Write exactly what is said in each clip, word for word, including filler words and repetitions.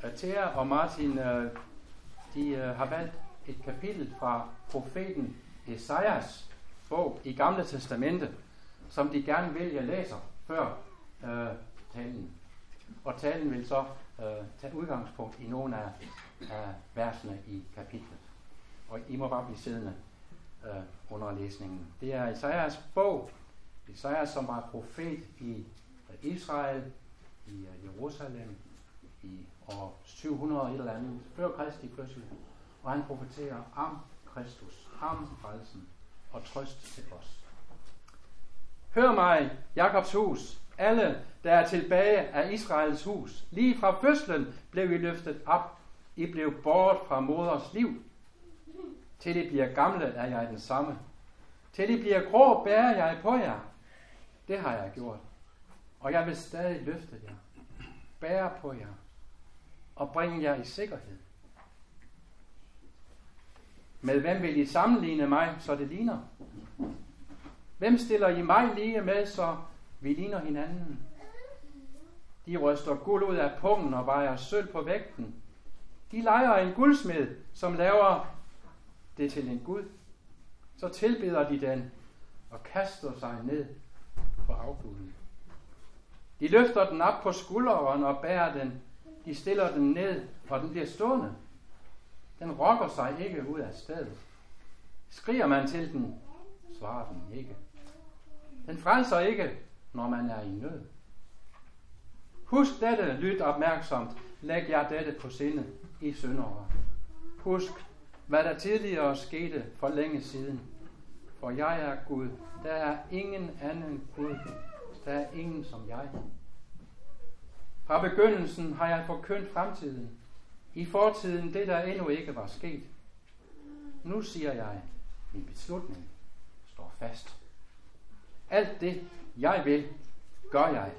Thea og Martin, de har valgt et kapitel fra profeten Esajas bog i Gamle Testamente, som de gerne vil, jeg læser før øh, talen. Og talen vil så øh, tage udgangspunkt i nogle af, af versene i kapitlet. Og I må bare blive siddende øh, under læsningen. Det er Esajas bog. Esajas, som var profet i Israel, i Jerusalem, i år syv hundrede et eller andet, før Kristi fødsel. Og han profeterer om Kristus, om frelsen og trøst til os. Hør mig, Jakobs hus, alle, der er tilbage af Israels hus. Lige fra fødslen blev I løftet op. I blev båret fra moders liv. Til I bliver gamle, er jeg den samme. Til I bliver grå, bærer jeg på jer. Det har jeg gjort. Og jeg vil stadig løfte jer, bære på jer og bringe jer i sikkerhed. Med hvem vil I sammenligne mig, så det ligner? Hvem stiller I mig lige med, så vi ligner hinanden? De ryster guld ud af pungen og vejer sølv på vægten. De leger en guldsmed, som laver det til en gud. Så tilbeder de den og kaster sig ned for afguden. De løfter den op på skulderen og bærer den. De stiller den ned, og den bliver stående. Den rokker sig ikke ud af stedet. Skriger man til den, svarer den ikke. Den frelser ikke, når man er i nød. Husk dette, lyt opmærksomt. Læg jer dette på sinde, I syndere. Husk, hvad der tidligere skete for længe siden. For jeg er Gud. Der er ingen anden Gud. Der er ingen som jeg. Fra begyndelsen har jeg forkyndt fremtiden. I fortiden det, der endnu ikke var sket. Nu siger jeg, min beslutning står fast. Alt det, jeg vil, gør jeg.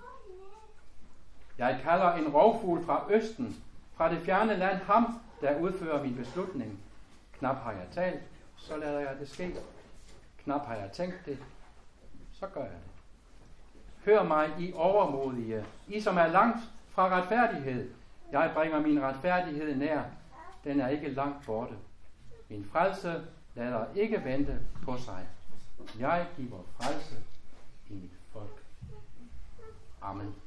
Jeg kalder en rovfugl fra østen, fra det fjerne land, ham, der udfører min beslutning. Knap har jeg talt, så lader jeg det ske. Knap har jeg tænkt det, så gør jeg det. Hør mig, I overmodige, I som er langt fra retfærdighed. Jeg bringer min retfærdighed nær. Den er ikke langt borte. Min frelse lader ikke vente på sig. Jeg giver frelse i mit folk. Amen.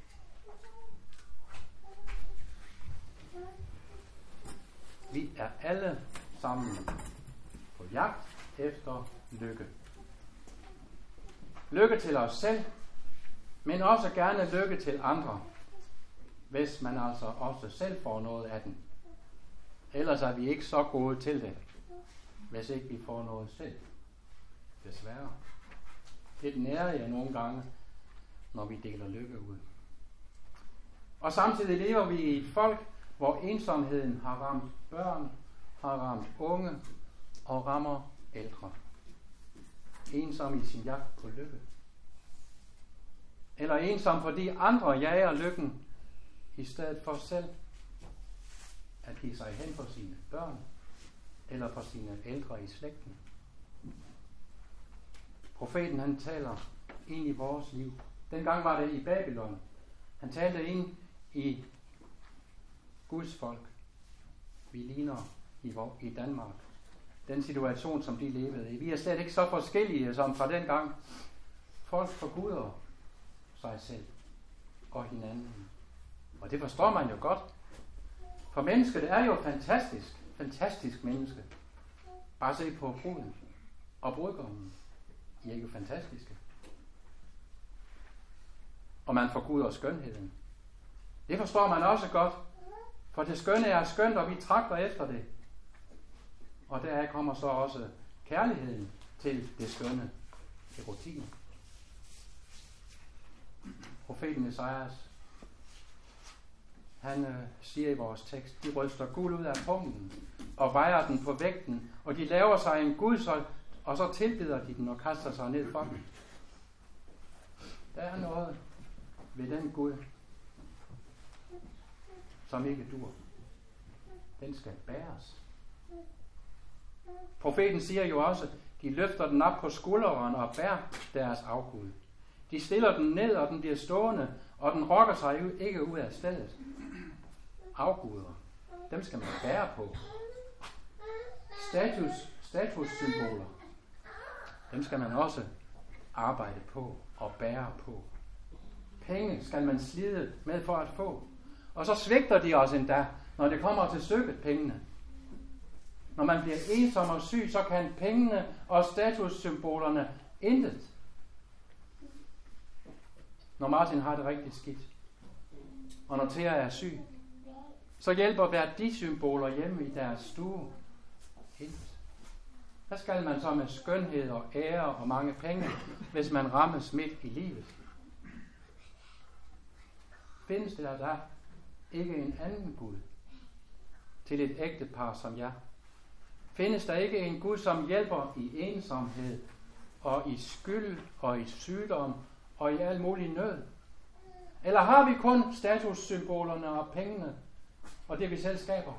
Vi er alle sammen på jagt efter lykke. Lykke til os selv, men også gerne lykke til andre, hvis man altså også selv får noget af den. Ellers er vi ikke så gode til det, hvis ikke vi får noget selv. Desværre. Det nærer jeg nogle gange, når vi deler lykke ud. Og samtidig lever vi i et folk, hvor ensomheden har ramt børn, har ramt unge og rammer ældre. Ensom i sin jagt på lykke. Eller ensom, fordi andre jager lykken, i stedet for selv at give sig hen for sine børn, eller for sine ældre i slægten. Profeten, han taler ind i vores liv. Dengang var det i Babylon. Han talte ind i Guds folk. Vi ligner i, i Danmark. Den situation, som de levede i. Vi er slet ikke så forskellige som fra dengang. Folk forguder sig selv og hinanden. Og det forstår man jo godt. For mennesket er jo fantastisk. Fantastisk menneske. Bare se på bruden og brudgommen. De er ikke fantastiske. Og man forguder skønheden. Det forstår man også godt. For det skønne er skønt, og vi tragter efter det. Og deraf kommer så også kærligheden til det skønne, erotikken. Profeten Esajas, han øh, siger i vores tekst, de ryster guld ud af pungen og vejer den på vægten, og de laver sig en gudshold, og så tilbeder de den og kaster sig ned for den. Der er noget ved den Gud, som ikke dur. Den skal bæres. Profeten siger jo også, de løfter den op på skulderen og bærer deres afgud. De stiller den ned, og den bliver stående, og den rokker sig ikke ud af stedet. afguder. Dem skal man bære på. Status, statussymboler. Dem skal man også arbejde på og bære på. Penge skal man slide med for at få. Og så svigter de os endda, når det kommer til stykket, pengene. Når man bliver ensom og syg, så kan pengene og statussymbolerne intet. Når Martin har det rigtig skidt, og når Thea er syg, så hjælper værdisymboler hjemme i deres stue intet. Hvad skal man så med skønhed og ære og mange penge, hvis man rammes midt i livet? Findes der der ikke en anden Gud til et ægtepar som jer? Findes der ikke en Gud, som hjælper i ensomhed og i skyld og i sygdom og i al mulig nød? Eller har vi kun statussymbolerne og pengene og det vi selv skaber?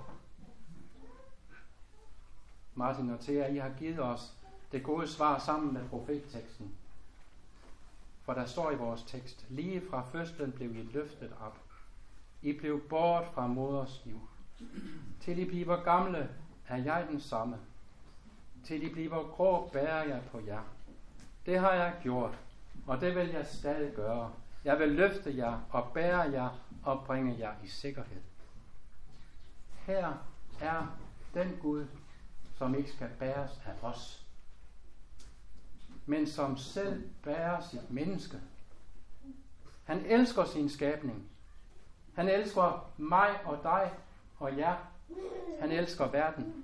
Martin og Thea, I har givet os det gode svar sammen med profetteksten. For der står i vores tekst: lige fra fødslen blev I løftet op. I blev bort fra moders liv. Til I bliver gamle, er jeg den samme. Til I bliver grå, bærer jeg på jer. Det har jeg gjort, og det vil jeg stadig gøre. Jeg vil løfte jer og bære jer og bringe jer i sikkerhed. Her er den Gud, som ikke skal bæres af os, men som selv bærer sit menneske. Han elsker sin skabning. Han elsker mig og dig og jer. Han elsker verden.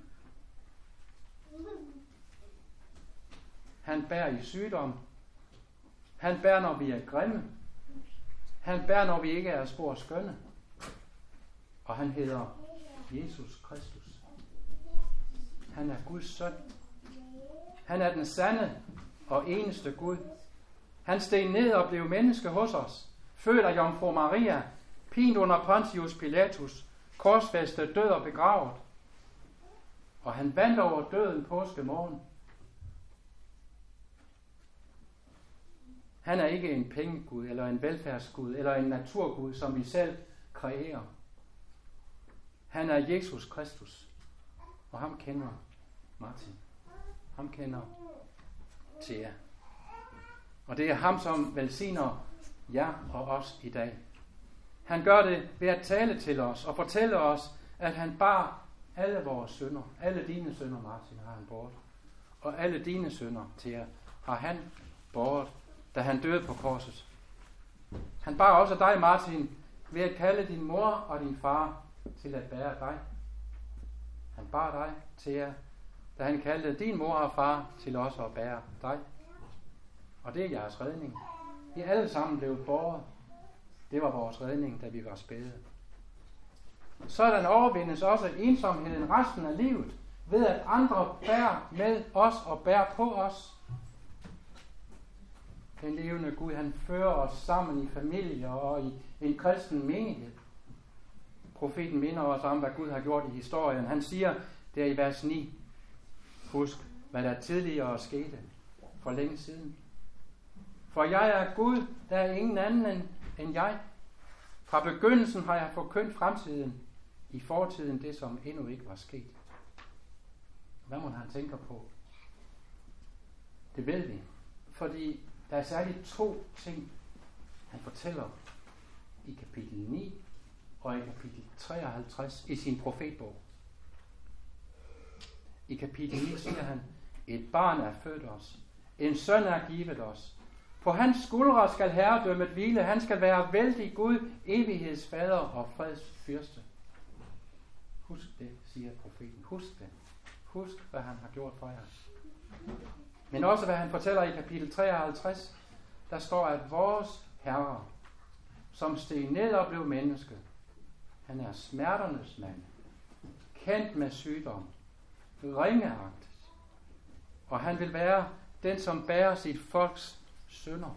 Han bærer i sygdom. Han bærer, når vi er grimme. Han bærer, når vi ikke er spor skønne. Og han hedder Jesus Kristus. Han er Guds søn. Han er den sande og eneste Gud. Han steg ned og blev menneske hos os. Født af Jomfru Maria, pint under Pontius Pilatus, korsfæstet, død og begravet. Og han vandt over døden påskemorgen. Han er ikke en pengegud, eller en velfærdsgud, eller en naturgud, som vi selv kreerer. Han er Jesus Kristus, og ham kender Martin. Ham kender Thea. Og det er ham, som velsigner jer og os i dag. Han gør det ved at tale til os og fortælle os, at han bar alle vores synder. Alle dine synder, Martin, har han båret. Og alle dine synder, Thea, har han båret, da han døde på korset. Han bar også dig, Martin, ved at kalde din mor og din far til at bære dig. Han bar dig, Thea, da han kaldte din mor og far til også at bære dig. Og det er jeres redning. I alle sammen blev båret. Det var vores redning, da vi var spæde. Sådan overvindes også ensomheden resten af livet, ved at andre bærer med os og bærer på os. Den levende Gud, han fører os sammen i familier og i en kristen menighed. Profeten minder os om, hvad Gud har gjort i historien. Han siger der i vers ni: husk, hvad der tidligere skete for længe siden. For jeg er Gud, der er ingen anden end jeg. Fra begyndelsen har jeg forkyndt fremtiden, i fortiden det, som endnu ikke var sket. Hvad må han tænker på? Det ved vi, fordi der er særligt to ting, han fortæller i kapitel ni og i kapitel treoghalvtreds i sin profetbog. I kapitel ni siger han: et barn er født os, en søn er givet os. På hans skuldre skal herredømmet hvile. Han skal være vældig Gud, evighedsfader og freds fyrste. Husk det, siger profeten. Husk det. Husk, hvad han har gjort for jer. Men også, hvad han fortæller i kapitel treoghalvtreds. Der står, at vores Herre, som steg ned og blev menneske, han er smerternes mand, kendt med sygdom, ringeagtet. Og han vil være den, som bærer sit folks synder.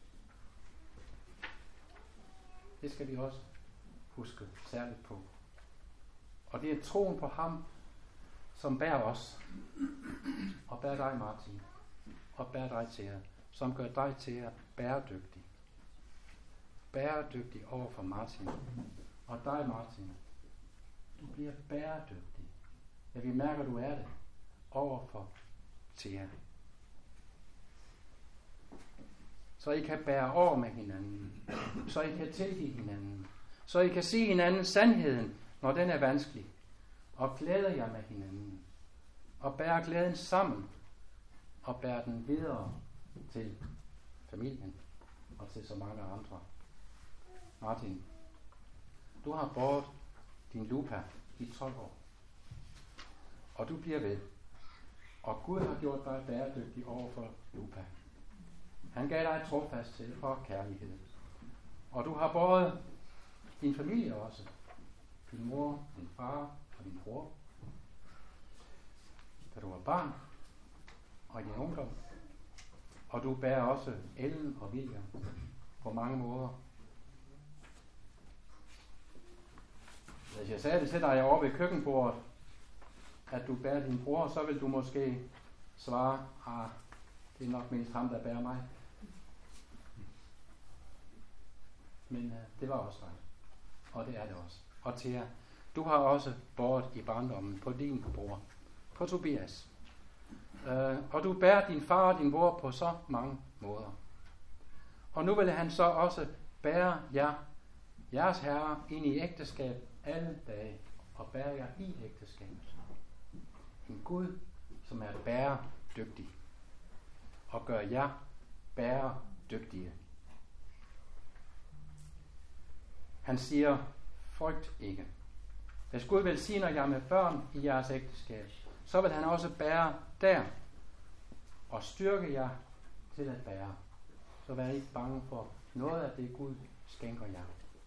Det skal vi også huske særligt på. Og det er troen på ham, som bærer os, og bærer dig, Martin, og bærer dig til jer, som gør dig til jer bæredygtig. Bæredygtig over for Martin, og dig, Martin, Du bliver bæredygtig. Ja, vi mærker, du er det. Overfor Thea. Så I kan bære over med hinanden. Så I kan tilgive hinanden. Så I kan sige hinanden sandheden, når den er vanskelig. Og glæde jer med hinanden. Og bære glæden sammen. Og bære den videre til familien. Og til så mange andre. Martin, du har båret din Lupa i tolv år. Og du bliver ved. Og Gud har gjort dig bæredygtig over for Lupa. Han gav dig trofasthed og kærlighed. Og du har båret din familie også. Din mor, din far og din bror. Da du var barn og i din ungdom. Og du bærer også Ellen og William på mange måder. Hvis jeg sagde det til dig over ved køkkenbordet, at du bærer din bror, så vil du måske svare, ah, det er nok mest ham, der bærer mig. Men uh, det var også dig. Og det er det også. Og Thea, du har også båret i barndommen på din bror, på Tobias. Uh, og du bærer din far og din bror på så mange måder. Og nu vil han så også bære jer, jeres herre, ind i ægteskab alle dage, og bære jer i ægteskabet. En Gud, som er bæredygtig, og gør jer bæredygtige. Han siger, frygt ikke. Hvis Gud velsigner jer med børn i jeres ægteskab, så vil han også bære der, og styrke jer til at bære. Så vær ikke bange for noget af det, Gud skænker jer.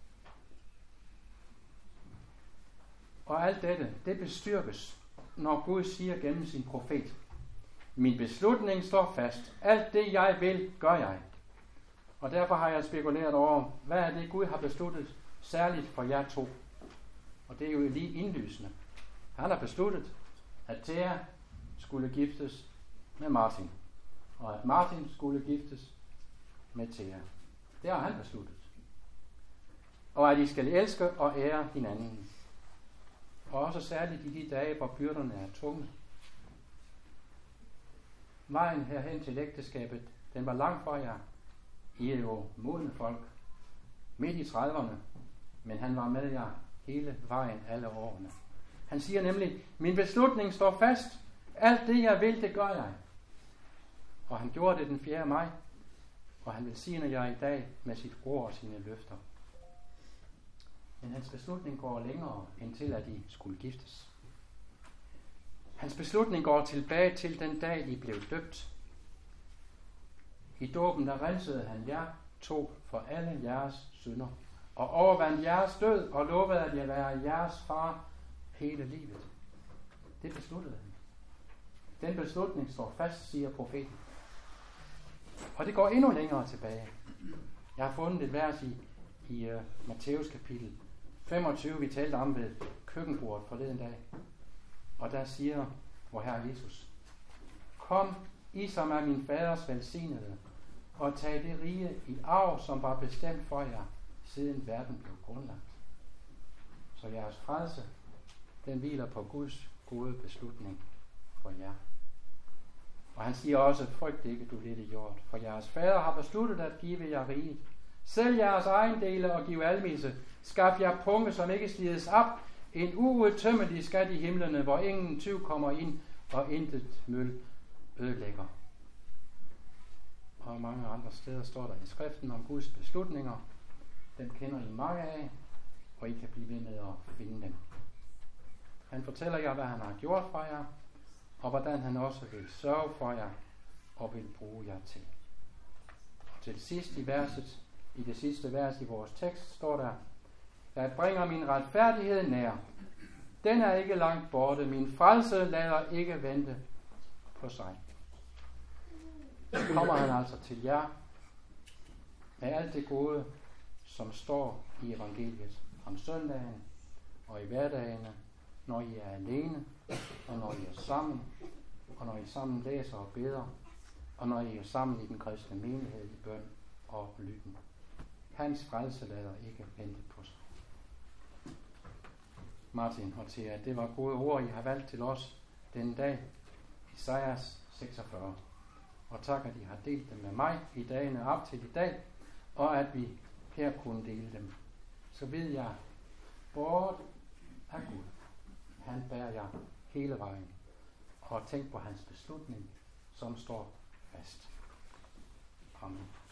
Og alt dette, det bestyrkes, når Gud siger gennem sin profet, min beslutning står fast. Alt det, jeg vil, gør jeg. Og derfor har jeg spekuleret over, hvad er det, Gud har besluttet særligt for jer to. Og det er jo lige indlysende. Han har besluttet, at Thea skulle giftes med Martin. Og at Martin skulle giftes med Thea. Det har han besluttet. Og at I skal elske og ære hinanden. Og også særligt i de dage, hvor byrderne er tunge. Vejen herhen til ægteskabet, den var lang for jer. I er jo modne folk, midt i trediverne, men han var med jer hele vejen, alle årene. Han siger nemlig, min beslutning står fast. Alt det, jeg vil, det gør jeg. Og han gjorde det den fjerde maj, og han velsigner jer i dag med sit ord og sine løfter. Men hans beslutning går længere end til, at I skulle giftes. Hans beslutning går tilbage til den dag, I blev døbt. I dåben, der rensede han jer to for alle jeres synder, og overvandt jeres død, og lovede, at jeg være jeres far hele livet. Det besluttede han. Den beslutning står fast, siger profeten. Og det går endnu længere tilbage. Jeg har fundet et vers i, i uh, Matthæus kapitel femogtyve, vi talte om ved køkkenbordet forleden dag. Og der siger vor Herre Jesus, kom, I som er min faders velsignede, og tag det rige i arv, som var bestemt for jer, siden verden blev grundlagt. Så jeres frelse, den hviler på Guds gode beslutning for jer. Og han siger også, frygt ikke, du lille jord, for jeres fader har besluttet at give jer riget. Sælg jeres ejendele og giv almisse. Skaf jer punge, som ikke slides op. En uudtømmelig skat i himlene, hvor ingen tyv kommer ind, og intet møl ødelægger. Og mange andre steder står der i skriften om Guds beslutninger. Dem kender I mange af, og I kan blive ved med at finde dem. Han fortæller jer, hvad han har gjort for jer, og hvordan han også vil sørge for jer, og vil bruge jer til. Og til sidst i verset, i det sidste vers i vores tekst, står der, jeg bringer min retfærdighed nær. Den er ikke langt borte. Min frelse lader ikke vente på sig. Så kommer han altså til jer med alt det gode, som står i evangeliet om søndagen og i hverdagene, når I er alene, og når I er sammen, og når I sammen læser og beder, og når I er sammen i den kristne menighed i bøn og lyden. Hans frelse lader ikke vente på sig. Martin og Thea. Det var gode ord, I har valgt til os denne dag. Esajas seksogfyrre. Og tak, at I har delt dem med mig i dagene op til i dag, og at vi her kunne dele dem. Så ved jeg, bort af Gud, han bærer jeg hele vejen. Og tænk på hans beslutning, som står fast. Amen.